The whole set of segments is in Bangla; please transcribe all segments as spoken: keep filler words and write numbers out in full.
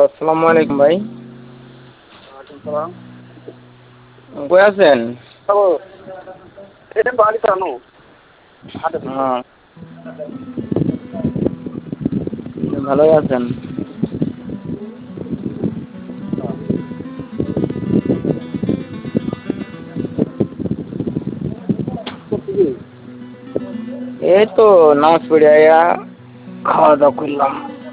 আসসালামু আলাইকুম ভাই। ওয়ালাইকুম সালাম। কই আছেন? হ্যালো, এটা বাড়ি জানো হাটে থেকে। হ্যাঁ, ভালোই আছেন? কোথেকে? এই তো নামাজ পড়ে আয়া খাওয়া দাওয়া করলাম।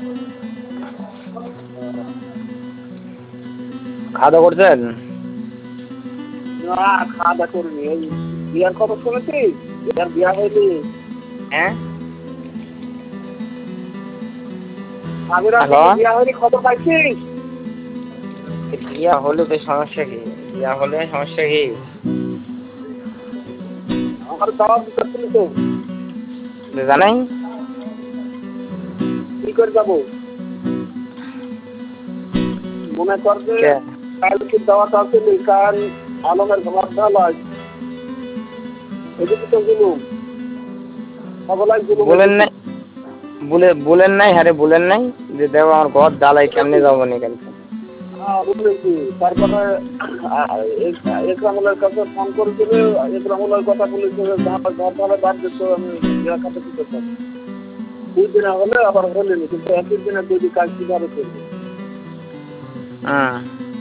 খাওয়া দাওয়া করছেন? না, খাওয়া দাওয়া করিনি। এই বিয়ার খবর শুনেছিস? বিয়ার বিয়া হয়নি। হ্যাঁ। স্বামীর হ্যালো, বিয়া হয়নি খবর পাইছিস? বিয়া হলে তো সমস্যা কি? বিয়া হলে সমস্যা কি? আমার দাওয়াত দিচ্ছিল তো। জানাই কি করে যাবো? মনে কর যে কে? কালকে দাওয়াত আছে, কাল আলমের ঘর ঢালাই। এদিকে তো জুলুম সবলাই জুলুম। বলেন নাই, বলে বলেন নাই, হ্যাঁ বলেন নাই যে দেব আমার ঘর জ্বালাই কেমনে যাবো নি কালকে। হ্যাঁ বুঝেছি। তারপরে একরামুলের কাছে ফোন করেছিল, একরামুলের কথা বলেছিল ঘর ঢালাই বাদ দিত, আমি বিয়া খাতে দিতে পারি। দুই দিনে হলে আবার হলেনি, কিন্তু একই দিনে দুই কাজ কিভাবে করবে? হ্যাঁ।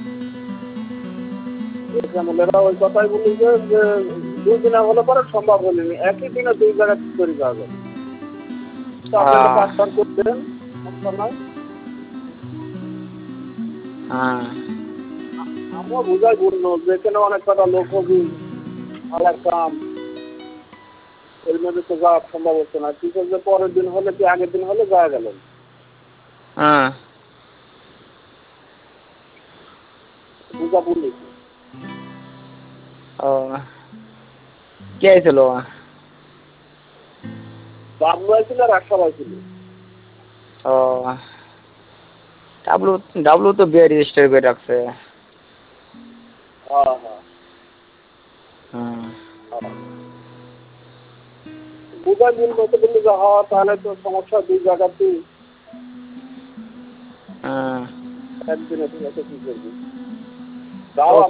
একরামুলেরা ওই কথাই বলেছে যে দুই দিনে হলে পরে সম্ভব হলেনি, একই দিনে দুই জায়গায় কি করে যাবে? আপনারা কাজ কাজ করতেন নয়। হ্যাঁ। আমিও বুঝাই বললো যেখানে অনেক কটা লোক হবে, ভালো কাম, এর মধ্যে তো যাওয়া সম্ভব হচ্ছে না। ঠিক আছে, পরের দিন হলে কি আগের দিন হলে যাওয়া গেল। হ্যাঁ। বুঝা বললি ও, কে আইছিল? বাবলু আইছিল আর আশা আইছিল। ও, ডাবলু ডাবলু তো বিয়ে রেজিস্টার করে রাখছে। হ্যাঁ হ্যাঁ হুম। বুঝাই বললো তো, বললো যে হ্যাঁ তাহলে তো সমস্যা দুই জায়গাতে হুম। একদিনে ঠিক আছে, কি করবি? ও